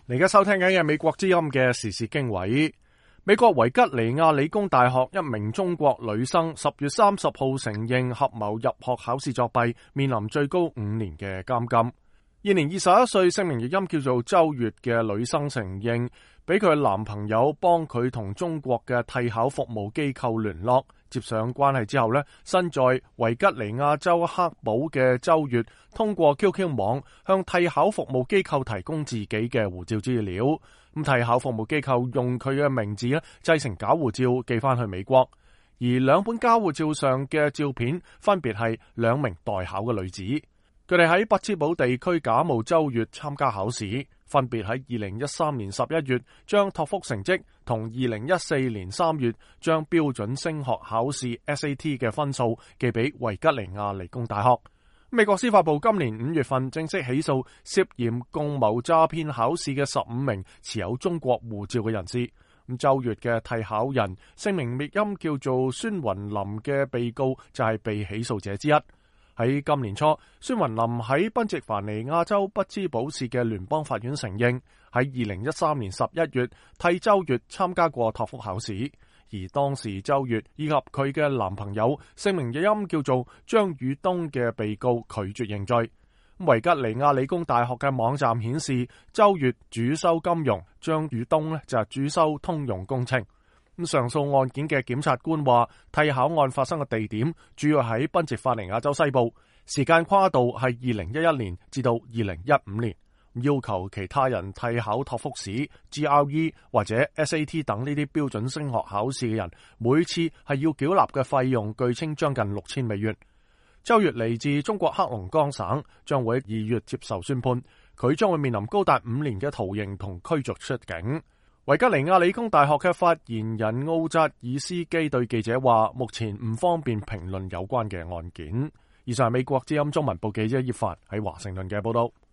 你而家收聽緊嘅美國之音嘅時事經緯。美國維吉尼亞理工大學一名中國女生10月30號承認合謀入學考試作弊，面臨最高5年嘅監禁。現年21歲，姓名譯音叫做周月嘅女生承認，俾佢男朋友幫佢同中國嘅替考服務機構聯絡，接上關係之後呢，身在維吉尼亞州克堡嘅周月通過 QQ 網向替考服務機構提供自己嘅護照資料。咁替考服務機構用佢嘅名字咧製成假護照寄翻去美國，而兩本假護照上嘅照片分別係2名代考嘅女子。佢哋喺匹茲堡地區假冒周月參加考試，分別喺2013年11月將托福成績同2014年3月將標準升學考試 SAT 嘅分數寄俾維吉尼亞理工大學。美國司法部今年5月份正式起訴涉嫌共謀詐騙考試嘅15名持有中國護照嘅人士。周月嘅替考人姓名譯音叫做孫雲林嘅被告就係被起訴者之一。喺今年初，孫雲林喺賓夕凡尼亞州匹茲堡市嘅聯邦法院承認，喺2013年11月替周月參加過托福考試，而當時周月以及佢嘅男朋友姓名譯音叫做張宇東嘅被告拒絕認罪。維吉尼亞理工大學嘅網站顯示，周月主修金融，張宇東就係主修通用工程。上訴案件嘅檢察官話，替考案發生嘅地點主要喺賓夕法尼亞州西部，時間跨度係2011年至到2015年，要求其他人替考托福試、GRE 或者 SAT 等呢啲標準升學考試嘅人，每次係要繳納嘅費用據稱將近6000美元。周月嚟自中國黑龍江省，將會喺2月接受宣判，佢將會面臨高達5年嘅徒刑同驅逐出境。維吉尼亞理工大學嘅發言人奧扎爾斯基對記者話，目前唔方便評論有關嘅案件。以上係美國之音中文部記者葉凡喺華盛頓嘅報道。